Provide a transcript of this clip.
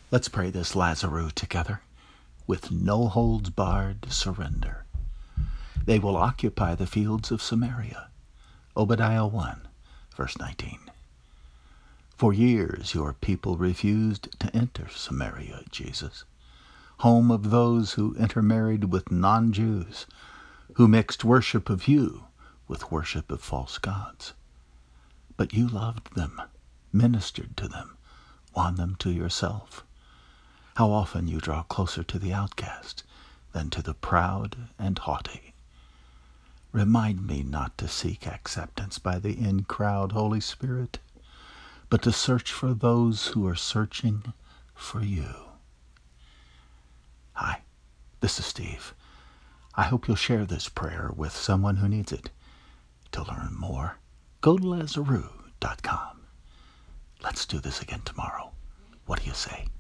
Let's pray this Lazarus together with no holds barred surrender. They will occupy the fields of Samaria. Obadiah 1, verse 19. For years your people refused to enter Samaria, Jesus, home of those who intermarried with non-Jews, who mixed worship of you with worship of false gods. But you loved them, ministered to them, won them to yourself. How often you draw closer to the outcast than to the proud and haughty. Remind me not to seek acceptance by the in-crowd, Holy Spirit, but to search for those who are searching for you. Hi, this is Steve. I hope you'll share this prayer with someone who needs it. To learn more, go to Lazarus.com. Let's do this again tomorrow. What do you say?